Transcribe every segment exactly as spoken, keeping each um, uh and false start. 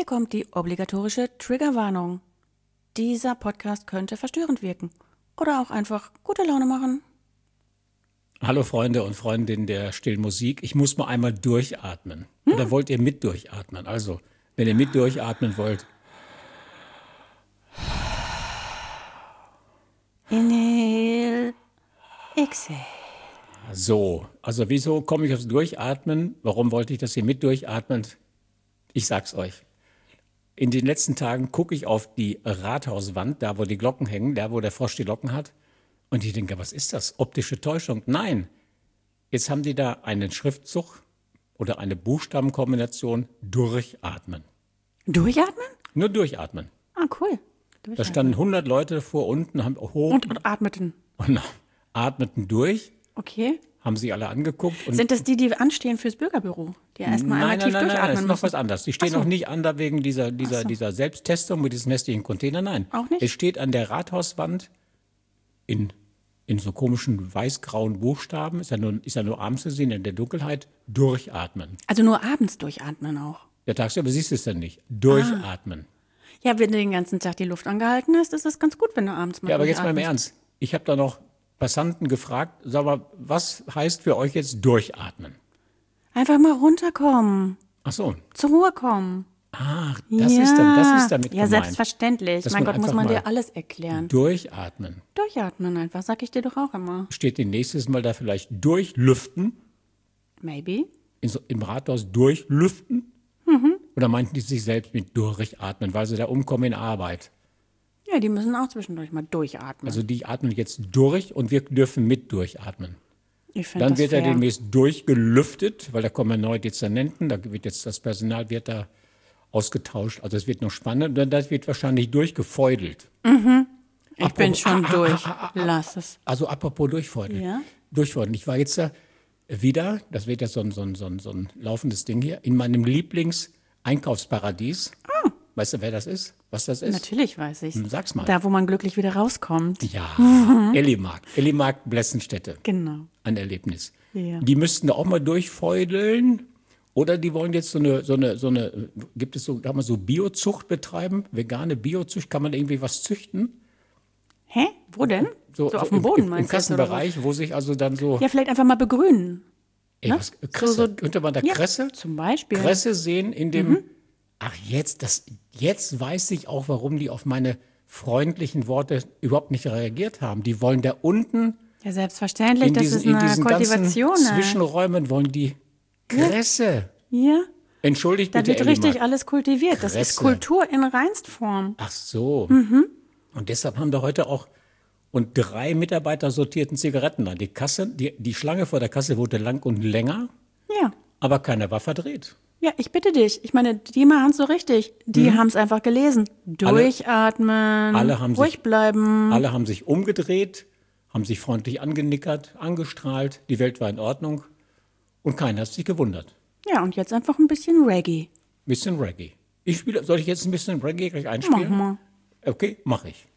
kommt die obligatorische Triggerwarnung. Dieser Podcast könnte verstörend wirken oder auch einfach gute Laune machen. Hallo Freunde und Freundinnen der stillen Musik. Ich muss mal einmal durchatmen. Hm? Oder wollt ihr mit durchatmen? Also, wenn ihr mit durchatmen wollt. Inhale, exhale. So, also wieso komme ich aufs Durchatmen? Warum wollte ich, dass ihr mit durchatmet? Ich sag's euch. In den letzten Tagen gucke ich auf die Rathauswand, da wo die Glocken hängen, da wo der Frosch die Locken hat. Und ich denke, was ist das? Optische Täuschung? Nein. Jetzt haben die da einen Schriftzug oder eine Buchstabenkombination durchatmen. Durchatmen? Nur durchatmen. Ah, cool. Da standen hundert Leute davor unten, haben hoch und, und atmeten. Und atmeten durch. Okay. Haben sie alle angeguckt. Und Sind das die, die anstehen fürs Bürgerbüro? Die erstmal einmal tief nein, nein, durchatmen nein, das ist noch müssen? was anderes. Die stehen so. noch nicht an da wegen dieser, dieser, so. dieser Selbsttestung mit diesem hässlichen Container. Nein. Auch nicht? Es steht an der Rathauswand in, in so komischen weiß-grauen Buchstaben, ist ja, nur, ist ja nur abends zu sehen, in der Dunkelheit, durchatmen. Also nur abends durchatmen auch? Ja, tagsüber siehst du es dann nicht. Durchatmen. Ah. Ja, wenn den ganzen Tag die Luft angehalten ist, ist es ganz gut, wenn du abends mal Ja, aber jetzt mal im durchatmest. Ernst. Ich habe da noch Passanten gefragt, sag mal, was heißt für euch jetzt durchatmen? Einfach mal runterkommen. Ach so. Zur Ruhe kommen. Ach, das, ja. ist, dann, das ist damit Ja, gemeint. selbstverständlich. Dass Mein man Gott, muss einfach man mal dir alles erklären. Durchatmen. Durchatmen einfach, sag ich dir doch auch immer. Steht den nächstes Mal da vielleicht durchlüften? Maybe. In so, Im Rathaus durchlüften? Mhm. Oder meinten die sich selbst mit durchatmen, weil sie da umkommen in Arbeit? Ja, die müssen auch zwischendurch mal durchatmen. Also die atmen jetzt durch und wir dürfen mit durchatmen. Ich finde Dann das wird fair. er demnächst durchgelüftet, weil da kommen neue Dezernenten, da wird jetzt das Personal wird da ausgetauscht. Also es wird noch spannend und das wird wahrscheinlich durchgefeudelt. Mhm. Ich Apropos- bin schon ah, ah, durch. ah, ah, ah, Lass es. Also apropos durchfeudeln. Ja? Durchfeudeln. Ich war jetzt da wieder, das wird ja so ein, so ein, so ein, so ein laufendes Ding hier, in meinem Lieblings-Einkaufsparadies. Oh. Weißt du, wer das ist? Was das ist? Natürlich weiß ich. Sag's mal. Da, wo man glücklich wieder rauskommt. Ja, Ellimarkt. Ellimarkt Blessenstätte. Genau. Ein Erlebnis. Ja. Die müssten da auch mal durchfeudeln. Oder die wollen jetzt so eine, so eine, so eine, gibt es so, kann man so Biozucht betreiben? Vegane Biozucht, kann man irgendwie was züchten? Hä? Wo denn? So, auf dem im- Boden im, meinst Im du jetzt, oder Kassenbereich, wo sich also dann so, so? Ja, vielleicht einfach mal begrünen. ey, ne? was, Kresse, So- so- könnte man da Ja, Kresse? zum Beispiel. Kresse sehen in dem, ach jetzt, das, jetzt weiß ich auch, warum die auf meine freundlichen Worte überhaupt nicht reagiert haben. Die wollen da unten Ja, selbstverständlich. in Das diesen, ist in eine diesen Kultivation. ganzen ne? Zwischenräumen wollen die Kresse. Ja, Entschuldigt da bitte, wird richtig Ellimarkt. alles kultiviert. Das ist Kresse. Kultur in Reinstform. Ach so. Mhm. Und deshalb haben da heute auch und drei Mitarbeiter sortierten Zigaretten an. Die Kasse, die, die Schlange vor der Kasse wurde lang und länger, Ja. aber keiner war verdreht. Ja, ich bitte dich. Ich meine, die machen es so richtig. Die haben es einfach gelesen. Durchatmen, alle haben ruhig sich- bleiben. Alle haben sich umgedreht, haben sich freundlich angenickert, angestrahlt. Die Welt war in Ordnung und keiner hat sich gewundert. Ja, und jetzt einfach ein bisschen Reggae. Bisschen Reggae. Ich spiele, soll ich jetzt ein bisschen Reggae gleich einspielen? Mach mal. Okay, mache ich.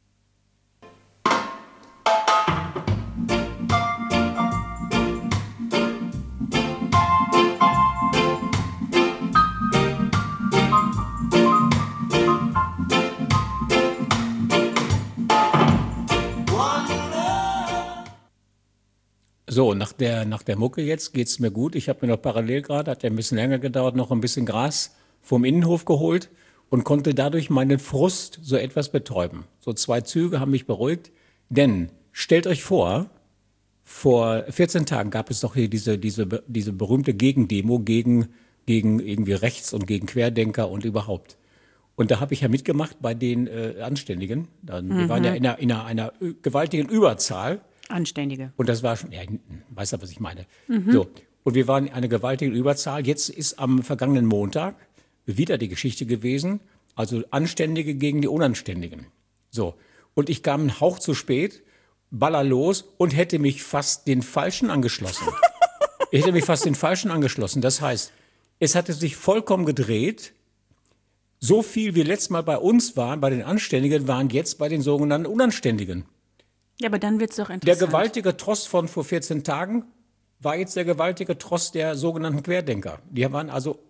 So, nach der, nach der Mucke jetzt geht's mir gut. Ich habe mir noch parallel gerade, hat ja ein bisschen länger gedauert, noch ein bisschen Gras vom Innenhof geholt und konnte dadurch meinen Frust so etwas betäuben. So zwei Züge haben mich beruhigt, denn stellt euch vor, vor vierzehn Tagen gab es doch hier diese, diese, diese berühmte Gegendemo gegen, gegen irgendwie Rechts und gegen Querdenker und überhaupt. Und da habe ich ja mitgemacht bei den äh, Anständigen. Dann, Wir waren ja in einer, in einer, einer gewaltigen Überzahl. Anständige. Und das war schon, ja, weißt du, was ich meine? So. Und wir waren eine gewaltige Überzahl. Jetzt ist am vergangenen Montag wieder die Geschichte gewesen. Also Anständige gegen die Unanständigen. So. Und ich kam einen Hauch zu spät, baller los und hätte mich fast den Falschen angeschlossen. Ich hätte mich fast den Falschen angeschlossen. Das heißt, es hatte sich vollkommen gedreht. So viel wie letztes Mal bei uns waren, bei den Anständigen, waren jetzt bei den sogenannten Unanständigen. Ja, aber dann wird's doch Der interessant. gewaltige Trost von vor vierzehn Tagen war jetzt der gewaltige Trost der sogenannten Querdenker. Die waren also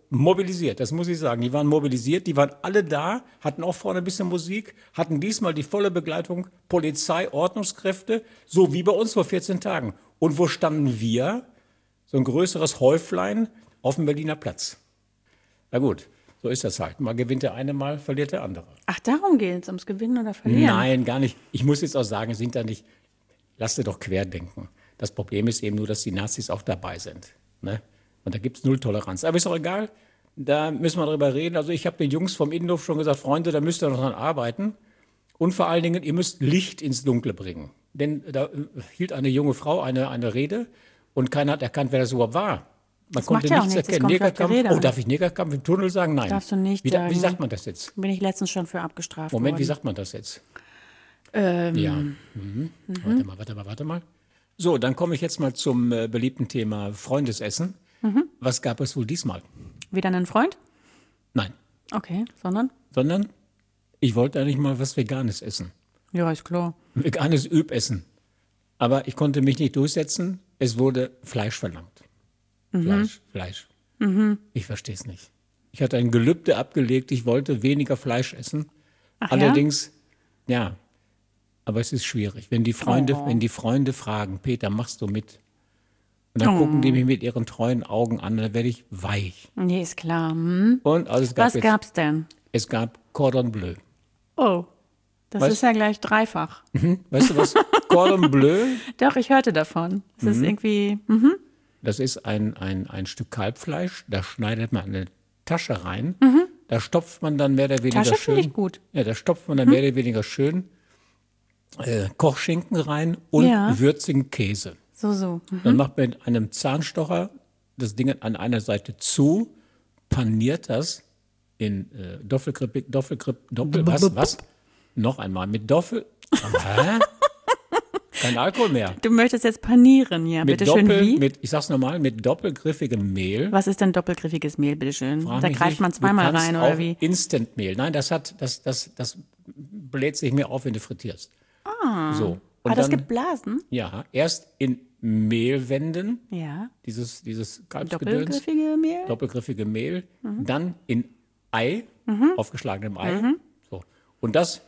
mobilisiert, das muss ich sagen. Die waren mobilisiert, die waren alle da, hatten auch vorne ein bisschen Musik, hatten diesmal die volle Begleitung, Polizei, Ordnungskräfte, so wie bei uns vor vierzehn Tagen. Und wo standen wir? So ein größeres Häuflein auf dem Berliner Platz. Na gut, so ist das halt. Mal gewinnt der eine, mal verliert der andere. Ach, darum geht's, ums Gewinnen oder Verlieren? Nein, gar nicht. Ich muss jetzt auch sagen, sind da nicht, lass dir doch querdenken. Das Problem ist eben nur, dass die Nazis auch dabei sind. Ne? Und da gibt es null Toleranz. Aber ist auch egal, da müssen wir drüber reden. Also ich habe den Jungs vom Innenhof schon gesagt, Freunde, da müsst ihr noch dran arbeiten. Und vor allen Dingen, ihr müsst Licht ins Dunkle bringen. Denn da hielt eine junge Frau eine, eine Rede und keiner hat erkannt, wer das überhaupt war. Man Das konnte macht ja auch nichts nichts, es erkennen. kommt auf die Negerkampf. Rede Oh, an. darf ich Negerkampf im Tunnel sagen? Nein. Darfst du nicht wie, da- wie sagen. sagt man das jetzt? Bin ich letztens schon für abgestraft Moment, worden. wie sagt man das jetzt? Ähm, Ja. Mhm. Warte mal, warte mal, warte mal. So, dann komme ich jetzt mal zum äh, beliebten Thema Freundesessen. Was gab es wohl diesmal? Wieder einen Freund? Nein, Okay, sondern? sondern ich wollte eigentlich mal was Veganes essen. Ja, ist klar. Veganes Übessen. Aber ich konnte mich nicht durchsetzen. Es wurde Fleisch verlangt. Fleisch, Fleisch. Ich verstehe es nicht. Ich hatte ein Gelübde abgelegt, ich wollte weniger Fleisch essen. Ach Allerdings, ja? aber es ist schwierig. Wenn die Freunde, Oh. wenn die Freunde fragen, Peter, machst du mit? Und dann gucken die mich mit ihren treuen Augen an, dann werde ich weich. ja? Nee, ist klar. Hm? Und also es gab Was jetzt, gab's denn? es gab Cordon Bleu. Oh, das Was? ist ja gleich dreifach. Weißt du was? Cordon Bleu, Doch, ich hörte davon. Es Mhm. ist irgendwie, hm, das ist ein, ein, ein Stück Kalbfleisch, da schneidet man eine Tasche rein, da stopft man dann mehr oder weniger Tasche schön. finde ich gut. Ja, da stopft man dann mehr oder weniger schön äh, Kochschinken rein und Ja. würzigen Käse. so, so. Hm. Dann macht man mit einem Zahnstocher das Ding an einer Seite zu, paniert das in äh, Doppelgrippe, Doppelgrippe, Doppel, was, was? Noch einmal mit Doppel, hä? Kein Alkohol mehr. Du möchtest jetzt panieren, ja. Mit Bitte schön, Doppel, wie? mit, ich sag's nochmal, mit doppelgriffigem Mehl. Was ist denn doppelgriffiges Mehl, bitteschön? Frag Da mich greift nicht. man Du zweimal kannst rein, auch oder wie? Instantmehl. Nein, das hat, das, das, das bläht sich mir auf, wenn du frittierst. Ah. So. Und Ah, das dann, gibt Blasen? ja, erst in Mehl wenden, Ja. dieses, dieses Kalbsgedöns, Doppelgriffige Mehl? doppelgriffige Mehl, Mhm. dann in Ei, aufgeschlagenem Ei. So. Und das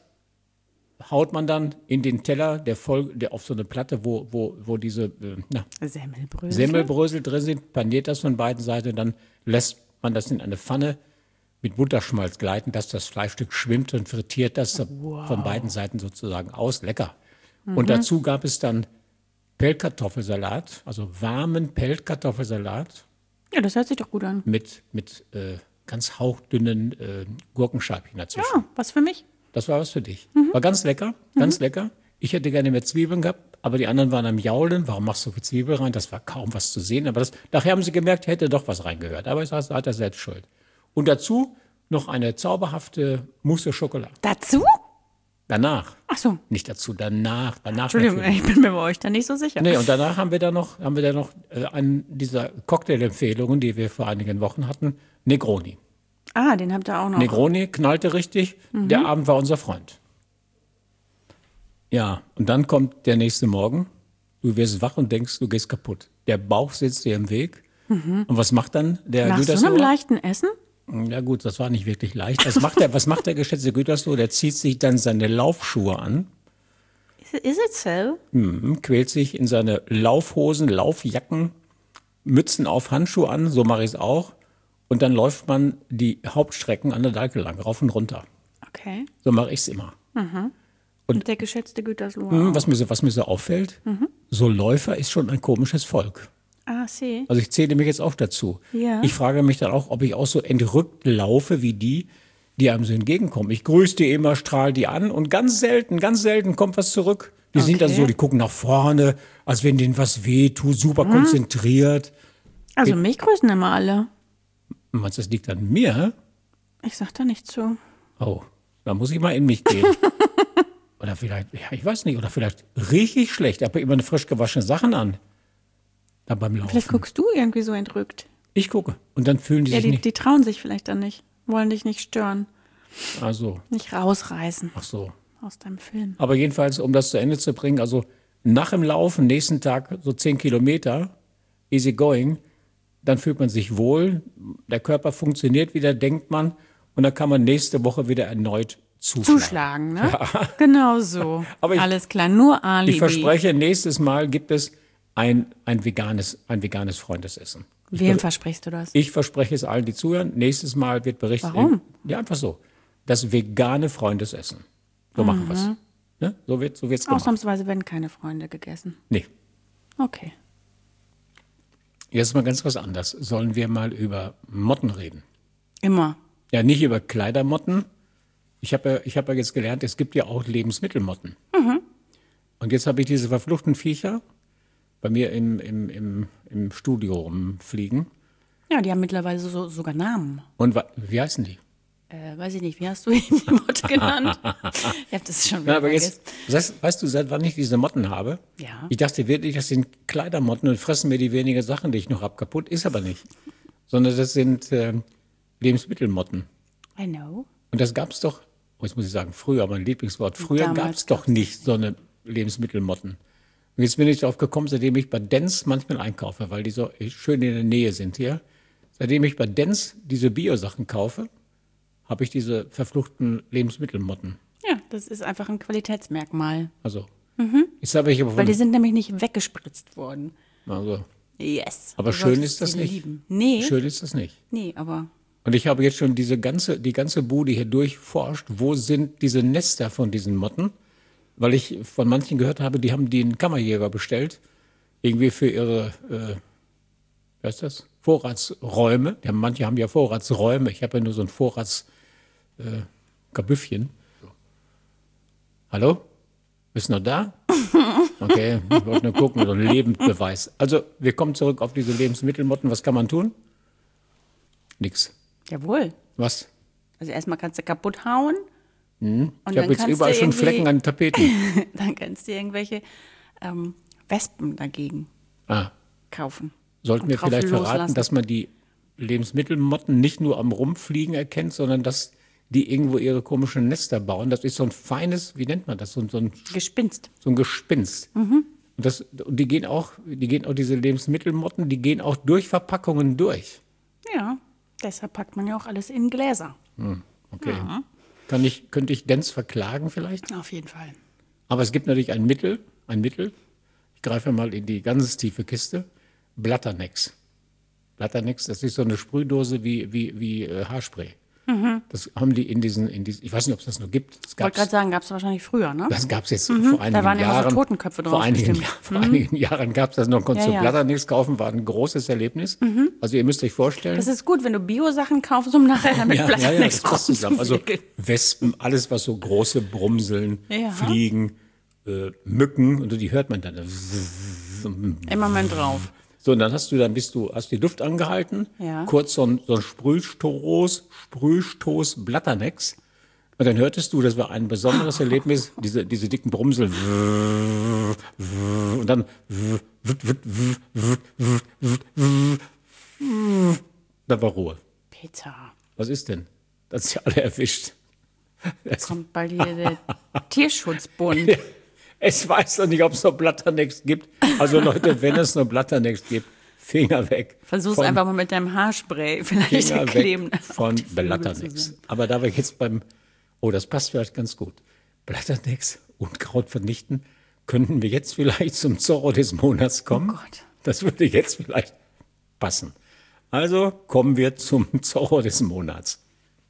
haut man dann in den Teller, der voll, der auf so eine Platte, wo, wo, wo diese äh, na, Semmelbrösel? Semmelbrösel drin sind, paniert das von beiden Seiten, dann lässt man das in eine Pfanne mit Butterschmalz gleiten, dass das Fleischstück schwimmt und frittiert das von beiden Seiten sozusagen aus. Lecker. Und dazu gab es dann Pellkartoffelsalat, also warmen Pellkartoffelsalat Ja, das hört sich doch gut an. mit, mit äh, ganz hauchdünnen äh, Gurkenscheibchen dazwischen. Ja, was für mich? Das war was für dich. War ganz lecker, ganz lecker. Ich hätte gerne mehr Zwiebeln gehabt, aber die anderen waren am Jaulen. Warum machst du so viel Zwiebel rein? Das war kaum was zu sehen. Aber das, nachher haben sie gemerkt, hätte doch was reingehört. Aber ich sage, da hat er selbst Schuld. Und dazu noch eine zauberhafte Mousse au Chocolat. Dazu? Danach. Ach so. Nicht dazu, danach. danach Entschuldigung, natürlich. ich bin mir bei euch da nicht so sicher. Nee, und danach haben wir dann noch, haben wir dann noch äh, an dieser Cocktail-Empfehlungen, die wir vor einigen Wochen hatten, Negroni. Ah, den habt ihr auch noch. Negroni knallte richtig. Der Abend war unser Freund. Ja, und dann kommt der nächste Morgen. Du wirst wach und denkst, du gehst kaputt. Der Bauch sitzt dir im Weg. Und was macht dann der Nach so Gütersloher? einem leichten Essen? Ja gut, das war nicht wirklich leicht. Was macht der, was macht der geschätzte Gütersloh? Der zieht sich dann seine Laufschuhe an, Is it, is it so? hm, quält sich in seine Laufhosen, Laufjacken, Mützen auf, Handschuhe an, so mache ich es auch. Und dann läuft man die Hauptstrecken an der Dalke lang, rauf und runter. Okay. So mache ich es immer. Und der geschätzte Gütersloh. Hm, auch. was, mir so, was mir so auffällt, so Läufer ist schon ein komisches Volk. Ah, see. Also ich zähle mich jetzt auch dazu. Ja. Ich frage mich dann auch, ob ich auch so entrückt laufe wie die, die einem so entgegenkommen. Ich grüße die immer, strahle die an und ganz selten, ganz selten kommt was zurück. Die sind dann Okay. so, die gucken nach vorne, als wenn denen was wehtut, super konzentriert. Also mich grüßen immer alle. Meinst du, das liegt an mir? Ich sag da nicht zu. Oh, da muss ich mal in mich gehen. Oder vielleicht, ja, ich weiß nicht, oder vielleicht rieche ich schlecht, aber immer eine frisch gewaschene Sachen an. Da beim Laufen. Vielleicht guckst du irgendwie so entrückt. Ich gucke. Und dann fühlen die Ja, sich die, nicht. die trauen sich vielleicht dann nicht. Wollen dich nicht stören. Also, Nicht rausreißen ach so. aus deinem Film. Aber jedenfalls, um das zu Ende zu bringen, also nach dem Laufen, nächsten Tag so zehn Kilometer, easy going, dann fühlt man sich wohl, der Körper funktioniert wieder, denkt man, und dann kann man nächste Woche wieder erneut zuschlagen. Zuschlagen, ne? Ja. Genau so. Aber ich, Alles klar, nur Alibi. Ich verspreche, nächstes Mal gibt es ein, ein, veganes, ein veganes Freundesessen. Ich Wem be- versprichst du das? Ich verspreche es allen, die zuhören. Nächstes Mal wird berichtet. Warum? Ja, einfach so. Das vegane Freundesessen. So machen wir es. Ne? So wird so wird's gemacht. Ausnahmsweise werden keine Freunde gegessen. Nee. Okay. Jetzt mal ganz was anderes. Sollen wir mal über Motten reden? Immer. Ja, nicht über Kleidermotten. Ich habe ja, ich hab ja jetzt gelernt, es gibt ja auch Lebensmittelmotten. Mhm. Und jetzt habe ich diese verfluchten Viecher bei mir im, im, im, im Studio rumfliegen. Ja, die haben mittlerweile so, sogar Namen. Und wa- wie heißen die? Äh, weiß ich nicht, wie hast du ihn die Motte genannt? Ich habe das schon wieder Na, aber vergessen. jetzt, weißt, weißt du, seit wann ich diese Motten habe? Ja. Ich dachte wirklich, das sind Kleidermotten und fressen mir die wenigen Sachen, die ich noch habe, kaputt. Ist aber nicht. Sondern das sind äh, Lebensmittelmotten. I know. Und das gab es doch, oh, jetzt muss ich sagen, früher, mein Lieblingswort, früher Damals gab es doch gab's nicht so eine Lebensmittelmotten. Und jetzt bin ich darauf gekommen, seitdem ich bei Dents manchmal einkaufe, weil die so schön in der Nähe sind hier. Seitdem ich bei Dents diese Bio-Sachen kaufe, habe ich diese verfluchten Lebensmittelmotten. Ja, das ist einfach ein Qualitätsmerkmal. Also, jetzt habe ich aber Weil von, die sind nämlich nicht weggespritzt worden. also, Yes. aber Du schön solltest ist das sie nicht. Lieben. Nee, Schön ist das nicht. nee, aber Und ich habe jetzt schon diese ganze, die ganze Bude hier durchforscht, wo sind diese Nester von diesen Motten, weil ich von manchen gehört habe, die haben den Kammerjäger bestellt, irgendwie für ihre, äh, was ist das, Vorratsräume. Die haben, manche haben ja Vorratsräume, ich habe ja nur so ein Vorrats, äh, Kabüffchen. Hallo? Bist du noch da? Okay, ich wollte nur gucken, so ein Lebensbeweis. Also, wir kommen zurück auf diese Lebensmittelmotten. Was kann man tun? Nix. jawohl. Was? Also erstmal kannst du kaputt hauen. Hm? Und Ich dann habe jetzt kannst überall du schon irgendwie- Flecken an den Tapeten. Dann kannst du irgendwelche ähm, Wespen dagegen Ah, kaufen. sollten Und wir drauf vielleicht verraten, loslassen. dass man die Lebensmittelmotten nicht nur am Rumfliegen erkennt, sondern dass die irgendwo ihre komischen Nester bauen. Das ist so ein feines, wie nennt man das, so, ein- so, ein, Gespinst. so ein Gespinst. Mhm. Und, das, und die gehen auch, die gehen auch diese Lebensmittelmotten, die gehen auch durch Verpackungen durch. Ja, deshalb packt man ja auch alles in Gläser. Okay. Kann ich, könnte ich Dents verklagen vielleicht? Auf jeden Fall. Aber es gibt natürlich ein Mittel, ein Mittel. Ich greife mal in die ganz tiefe Kiste. Blatternex. Blatternex, das ist so eine Sprühdose wie, wie, wie äh, Haarspray. Das haben die in diesen, in diesen, ich weiß nicht, ob es das noch gibt. Das Ich wollte gab's, gerade sagen, gab es wahrscheinlich früher, ne? das gab es jetzt vor einigen waren immer so Jahren. Totenköpfe vor drauf, einigen, bestimmt. Jahr, vor einigen Jahren gab es das noch. Konntest Ja, du ja. Blatternex kaufen, war ein großes Erlebnis. Also ihr müsst euch vorstellen. Das ist gut, wenn du Bio-Sachen kaufst, um nachher damit Ja, ja, ja, Blatternex das passt zusammen. Also rumzuwickeln. Wespen, alles was so große Brumseln, Ja. Fliegen, äh, Mücken, und die hört man dann. Immer mal drauf. So, und dann hast du, dann bist du, hast die Luft angehalten, Ja. kurz so ein, so ein Sprühstoß, Sprühstoß Blatternex. Und dann hörtest du, das war ein besonderes Erlebnis, diese, diese dicken Brumseln. Und dann, da war Ruhe. Peter, Was ist denn? Das ist ja alle erwischt. Es, kommt bald hier der Tierschutzbund. es weiß doch nicht, ob es noch Blatternex gibt. Also Leute, wenn es noch Blatternex gibt, Finger weg. Versuch's von- einfach mal mit deinem Haarspray. Vielleicht Finger kleben weg von die Flügel Blatternex. zusammen. Aber da wir jetzt beim, oh, das passt vielleicht ganz gut. Blatternex, Unkraut vernichten, könnten wir jetzt vielleicht zum Zorro des Monats kommen? Oh Gott. Das würde jetzt vielleicht passen. Also kommen wir zum Zorro des Monats.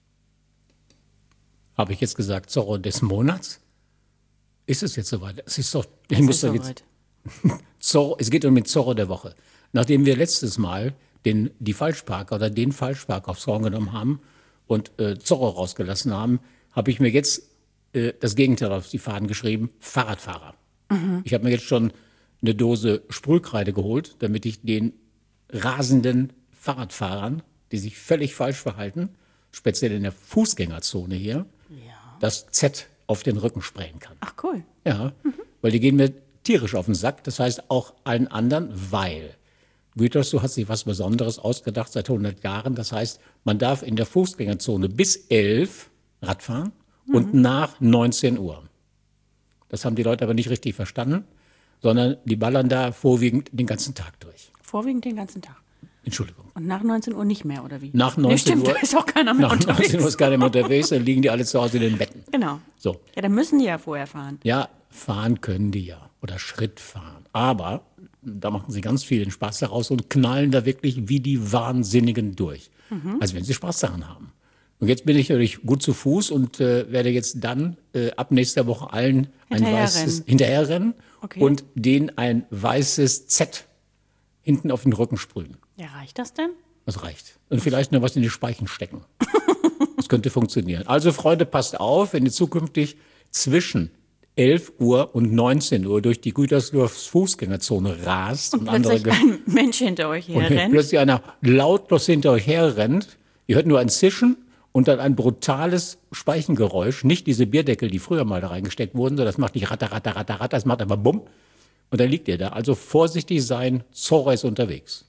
Habe ich jetzt gesagt, Zorro des Monats? Ist es jetzt soweit? Es ist doch, ich Es muss ist doch jetzt, soweit. Zorro, es geht um den Zorro der Woche. Nachdem wir letztes Mal den, die Falschparker oder den Falschparker aufs Korn genommen haben und äh, Zorro rausgelassen haben, habe ich mir jetzt äh, das Gegenteil auf die Fahnen geschrieben, Fahrradfahrer. Ich habe mir jetzt schon eine Dose Sprühkreide geholt, damit ich den rasenden Fahrradfahrern, die sich völlig falsch verhalten, speziell in der Fußgängerzone hier, das Z auf den Rücken sprayen kann. Ach cool. Ja, weil die gehen mir tierisch auf den Sack. Das heißt auch allen anderen, weil Gütersloh hat sich was Besonderes ausgedacht seit hundert Jahren. Das heißt, man darf in der Fußgängerzone bis elf Rad fahren und nach neunzehn Uhr. Das haben die Leute aber nicht richtig verstanden, sondern die ballern da vorwiegend den ganzen Tag durch. Vorwiegend den ganzen Tag. Entschuldigung. Und nach neunzehn Uhr nicht mehr, oder wie? Nach Nee, neunzehn stimmt, Uhr, da ist auch keiner mehr nach unterwegs. neunzehn Uhr ist keiner mehr unterwegs, dann liegen die alle zu Hause in den Betten. Genau. So. Ja, dann müssen die ja vorher fahren. Ja, fahren können die ja oder Schritt fahren. Aber da machen sie ganz viel den Spaß daraus und knallen da wirklich wie die Wahnsinnigen durch. Mhm. Also wenn sie Spaß daran haben. Und jetzt bin ich natürlich gut zu Fuß und äh, werde jetzt dann äh, ab nächster Woche allen ein weißes Hinterherrennen. hinterherrennen Okay. und denen ein weißes Z hinten auf den Rücken sprühen. Ja, reicht das denn? Das reicht. Und vielleicht noch was in die Speichen stecken. Das könnte funktionieren. Also Freunde, passt auf, wenn ihr zukünftig zwischen elf Uhr und neunzehn Uhr durch die Gütersloher Fußgängerzone rast und, Und andere plötzlich Ge- ein Mensch hinter euch und herrennt. plötzlich einer lautlos hinter euch herrennt. Ihr hört nur ein Zischen und dann ein brutales Speichengeräusch. Nicht diese Bierdeckel, die früher mal da reingesteckt wurden, sondern das macht nicht ratter, ratter, ratter, ratter, das macht aber bumm. Und dann liegt ihr da. Also vorsichtig sein, Zora ist unterwegs.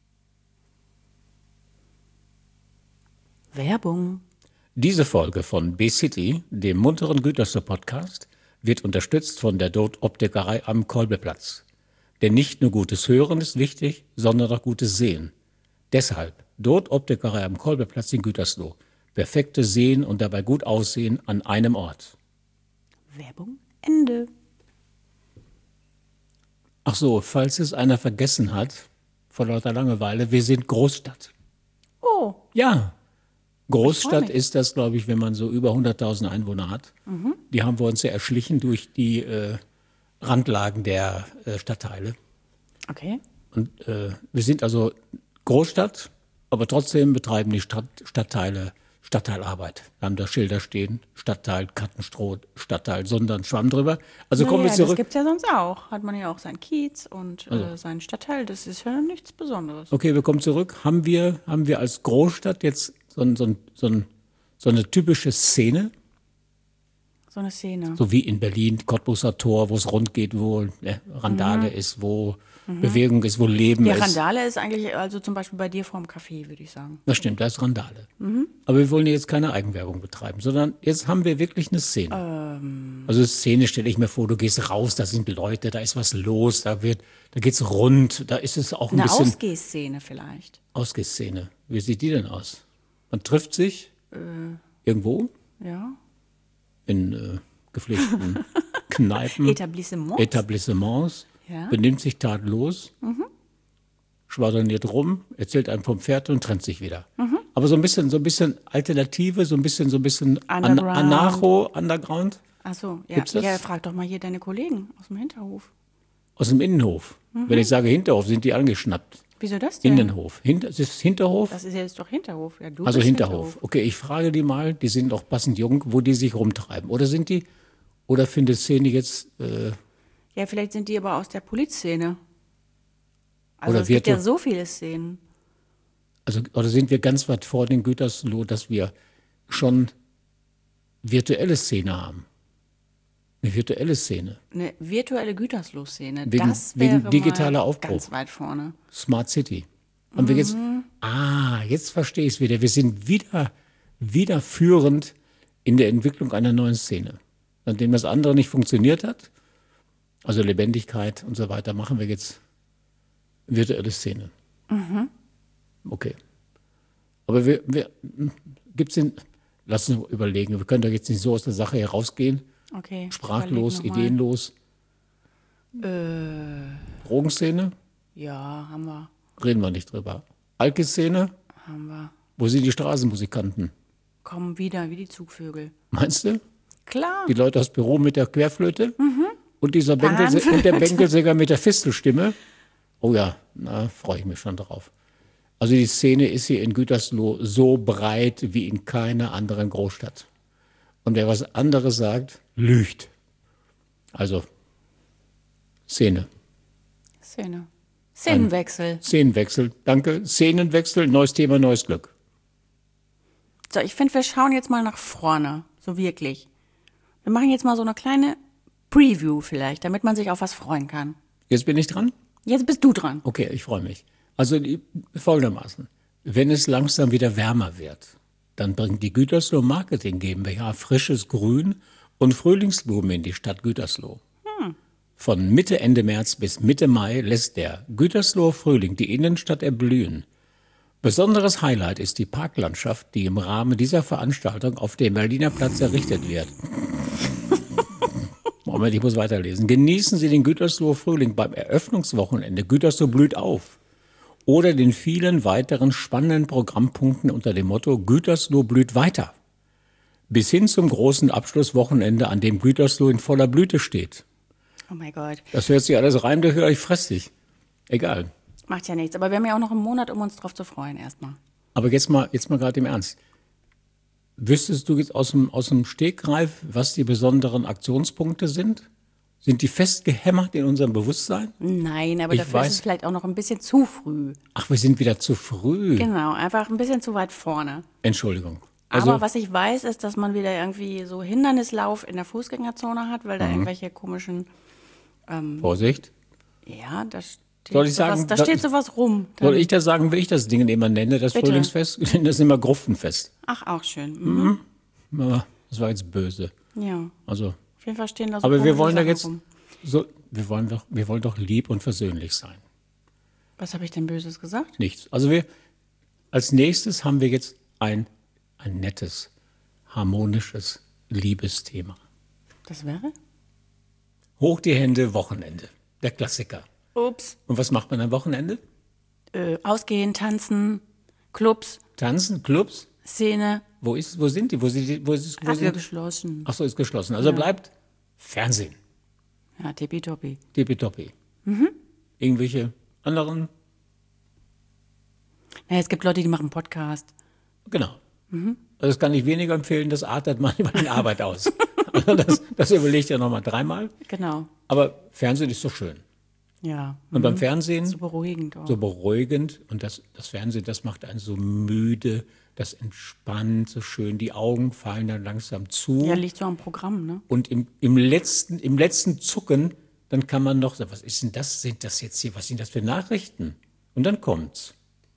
Werbung. Diese Folge von B-City, dem munteren Gütersloh-Podcast, wird unterstützt von der Dot Optikerei am Kolbeplatz. Denn nicht nur gutes Hören ist wichtig, sondern auch gutes Sehen. Deshalb Dot Optikerei am Kolbeplatz in Gütersloh. Perfektes Sehen und dabei gut aussehen an einem Ort. Werbung Ende. Ach so, falls es einer vergessen hat, vor lauter Langeweile, wir sind Großstadt. Oh, Ja, Großstadt mich. ist das, glaube ich, wenn man so über hunderttausend Einwohner hat. Die haben wir uns ja erschlichen durch die äh, Randlagen der äh, Stadtteile. okay. Und äh, wir sind also Großstadt, aber trotzdem betreiben die Stadt, Stadtteile Stadtteilarbeit. Wir haben da Schilder stehen, Stadtteil Kattenstroh, Stadtteil Sondern, Schwamm drüber. Also kommen wir Naja, das zurück. gibt's ja sonst auch. Hat man ja auch seinen Kiez und äh, seinen Stadtteil. Das ist ja nichts Besonderes. Okay, wir kommen zurück. Haben wir, haben wir als Großstadt jetzt so, ein, so, ein, so, ein, so eine typische Szene, So eine Szene. so wie in Berlin, Cottbuser Tor, wo es rund geht, wo ne, Randale ist, wo Bewegung ist, wo Leben Ja, ist. Randale ist eigentlich, also zum Beispiel bei dir vorm Café, würde ich sagen. Das stimmt, da ist Randale. Aber wir wollen jetzt keine Eigenwerbung betreiben, sondern jetzt haben wir wirklich eine Szene. Also Szene stelle ich mir vor, du gehst raus, da sind Leute, da ist was los, da wird, da geht's rund, da ist es auch ein Eine bisschen Ausgehszene vielleicht. Ausgehszene. Wie sieht die denn aus? Man trifft sich irgendwo Ja. in äh, gepflegten Kneipen, Etablissement. Etablissements, Ja. benimmt sich tadellos, schwadroniert rum, erzählt einem vom Pferd und trennt sich wieder. Aber so ein bisschen, so ein bisschen Alternative, so ein bisschen, so ein bisschen an, Underground. Anarcho, Underground Ach so, ja. Gibt's das? Ja, frag doch mal hier deine Kollegen aus dem Hinterhof. aus dem Innenhof. Wenn ich sage Hinterhof, sind die angeschnappt. Wieso das denn? Innenhof. Hinter, ist es Hinterhof? Das ist ja jetzt doch Hinterhof. Ja, du Also bist Hinterhof. Okay, ich frage die mal, die sind auch passend jung, wo die sich rumtreiben. Oder sind die, oder findet Szene jetzt, äh, Ja, vielleicht sind die aber aus der Polizszene. Also Oder es gibt ja virtu- so viele Szenen. also, oder sind wir ganz weit vor den Gütersloh, dass wir schon virtuelle Szene haben? Eine virtuelle Szene. Eine virtuelle Gütersloh-Szene. Wegen- Das wegen wäre digitaler mal Aufbruch. ganz weit vorne. Smart City. Haben wir jetzt, ah, jetzt verstehe ich es wieder. Wir sind wieder, wieder führend in der Entwicklung einer neuen Szene. Nachdem das andere nicht funktioniert hat, also Lebendigkeit und so weiter, machen wir jetzt virtuelle Szene. Okay. Aber wir, wir gibt's den, lass uns überlegen, wir können doch jetzt nicht so aus der Sache herausgehen, Okay. ich sprachlos, überleg noch mal. ideenlos. Äh, Drogenszene, ja, haben wir. reden wir nicht drüber. Alke-Szene, Haben wir. wo sind die Straßenmusikanten? Kommen wieder, wie die Zugvögel. Meinst du? Klar. Die Leute aus Büro mit der Querflöte und dieser Bänkelse Panflöte. und der Bänkelsänger mit der Fistelstimme. Oh ja, na, freue ich mich schon drauf. Also die Szene ist hier in Gütersloh so breit wie in keiner anderen Großstadt. Und wer was anderes sagt, lügt. Also Szene, Szene. Szenenwechsel. Szenenwechsel, danke, Szenenwechsel, neues Thema, neues Glück. So, ich finde, wir schauen jetzt mal nach vorne. So wirklich. Wir machen jetzt mal so eine kleine Preview vielleicht, damit man sich auf was freuen kann. Jetzt bin ich dran? Jetzt bist du dran. Okay, ich freue mich. Also die, folgendermaßen. Wenn es langsam wieder wärmer wird, dann bringt die Gütersloh Marketing GmbH frisches Grün und Frühlingsblumen in die Stadt Gütersloh. Von Mitte, Ende März bis Mitte Mai lässt der Gütersloher Frühling die Innenstadt erblühen. Besonderes Highlight ist die Parklandschaft, die im Rahmen dieser Veranstaltung auf dem Berliner Platz errichtet wird. Moment, ich muss weiterlesen. Genießen Sie den Gütersloher Frühling beim Eröffnungswochenende Gütersloh blüht auf oder den vielen weiteren spannenden Programmpunkten unter dem Motto Gütersloh blüht weiter. Bis hin zum großen Abschlusswochenende, an dem Gütersloh in voller Blüte steht. Oh mein Gott. Das hört sich alles rein, da höre ich fress dich. Egal. Macht ja nichts. Aber wir haben ja auch noch einen Monat, um uns drauf zu freuen erstmal. Aber jetzt mal, jetzt mal gerade im Ernst. Wüsstest du jetzt aus dem, aus dem Stegreif, was die besonderen Aktionspunkte sind? Sind die festgehämmert in unserem Bewusstsein? Nein, aber Ich dafür weiß- ist es vielleicht auch noch ein bisschen zu früh. Ach, wir sind wieder zu früh. Genau, einfach ein bisschen zu weit vorne. Entschuldigung. Also, Aber was ich weiß, ist, dass man wieder irgendwie so Hindernislauf in der Fußgängerzone hat, weil da irgendwelche komischen, Vorsicht. ja, da steht, Soll ich sowas, sagen, da da- steht sowas rum. Soll Dann, ich das sagen, wie ich das Ding immer nenne, das Bitte. Frühlingsfest? Das ist immer Gruftenfest. ach, auch schön. Mhm. Aber das war jetzt böse. Ja, Also, auf jeden Fall stehen da so aber wir komische wollen da Sachen jetzt, rum. so, wir wollen doch, wir wollen doch lieb und versöhnlich sein. Was habe ich denn Böses gesagt? Nichts. Also wir, als nächstes haben wir jetzt ein, ein nettes, harmonisches Liebesthema. Das wäre? Hoch die Hände, Wochenende. Der Klassiker. Ups. Und was macht man am Wochenende? Äh, ausgehen, tanzen, Clubs, Tanzen, Clubs? Szene, Wo ist, wo sind die? Wo sind die? Wo ist, wo hat wir sind, geschlossen. ach so, ist geschlossen. Also bleibt Fernsehen. Ja, tippitoppi. Tippitoppi. Irgendwelche anderen? Naja, es gibt Leute, die machen Podcast. Genau. Also das kann ich weniger empfehlen, das artet manchmal in Arbeit aus. Also das, das überlegt ja nochmal dreimal. Genau. Aber Fernsehen ist doch schön. Ja. Und beim Fernsehen So beruhigend auch. so beruhigend und das, das Fernsehen, das macht einen so müde, das entspannt so schön, die Augen fallen dann langsam zu Ja, liegt so am Programm, ne? und im, im, letzten, im letzten Zucken, dann kann man noch sagen, was ist denn das, sind das jetzt hier, was sind das für Nachrichten? Und dann kommt's.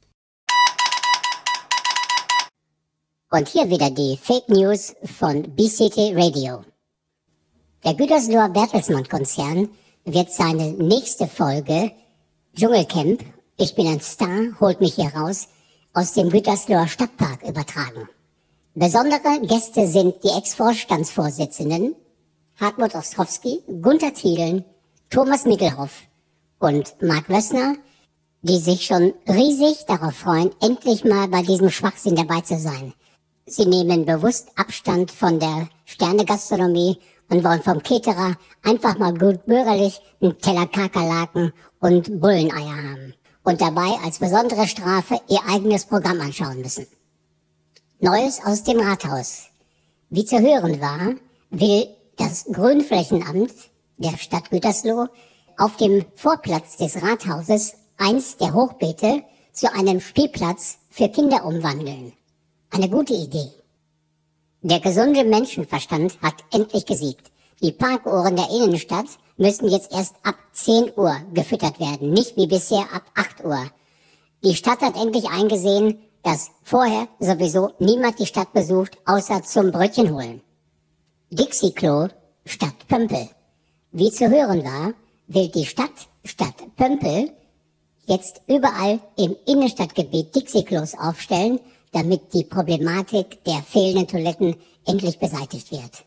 Und hier wieder die Fake News von B-City Radio. Der Gütersloher Bertelsmann-Konzern wird seine nächste Folge Dschungelcamp, ich bin ein Star, holt mich hier raus, aus dem Gütersloher Stadtpark übertragen. Besondere Gäste sind die Ex-Vorstandsvorsitzenden Hartmut Ostrowski, Gunther Thielen, Thomas Mittelhoff und Marc Wössner, die sich schon riesig darauf freuen, endlich mal bei diesem Schwachsinn dabei zu sein. Sie nehmen bewusst Abstand von der Sternegastronomie und wollen vom Caterer einfach mal gut bürgerlich einen Teller Kakerlaken und Bulleneier haben. Und dabei als besondere Strafe ihr eigenes Programm anschauen müssen. Neues aus dem Rathaus. Wie zu hören war, will das Grünflächenamt der Stadt Gütersloh auf dem Vorplatz des Rathauses eins der Hochbeete zu einem Spielplatz für Kinder umwandeln. Eine gute Idee. Der gesunde Menschenverstand hat endlich gesiegt. Die Parkuhren der Innenstadt müssen jetzt erst ab zehn Uhr gefüttert werden, nicht wie bisher ab acht Uhr. Die Stadt hat endlich eingesehen, dass vorher sowieso niemand die Stadt besucht, außer zum Brötchen holen. Dixie-Klo statt Pömpel. Wie zu hören war, will die Stadt statt Pömpel jetzt überall im Innenstadtgebiet Dixie-Klos aufstellen, damit die Problematik der fehlenden Toiletten endlich beseitigt wird.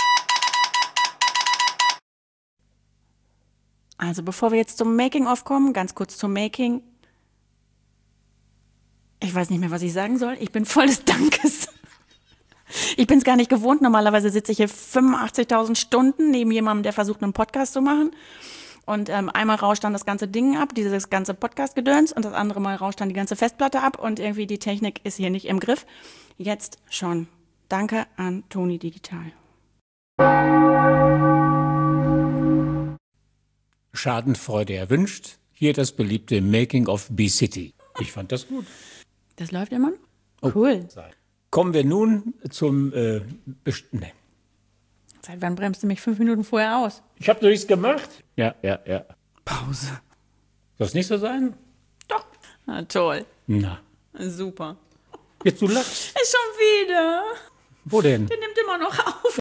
Also bevor wir jetzt zum Making-of kommen, ganz kurz zum Making. Ich weiß nicht mehr, was ich sagen soll. Ich bin voll des Dankes. Ich bin es gar nicht gewohnt. Normalerweise sitze ich hier fünfundachtzigtausend Stunden neben jemandem, der versucht, einen Podcast zu machen. Und ähm, einmal rauscht dann das ganze Ding ab, dieses ganze Podcast-Gedöns, und das andere Mal rauscht dann die ganze Festplatte ab und irgendwie die Technik ist hier nicht im Griff. Jetzt schon. Danke an Toni Digital. Schadenfreude erwünscht. Hier das beliebte Making of B-City. Ich fand das gut. Das läuft immer? Cool. Kommen wir nun zum äh, Best- nee. Seit wann bremst du mich fünf Minuten vorher aus? Ich habe doch nichts gemacht. Ja, ja, ja. Pause. Soll es nicht so sein? Doch. Na toll. Na, Super. jetzt du lachst. Ist schon wieder. Wo denn? Der nimmt immer noch auf.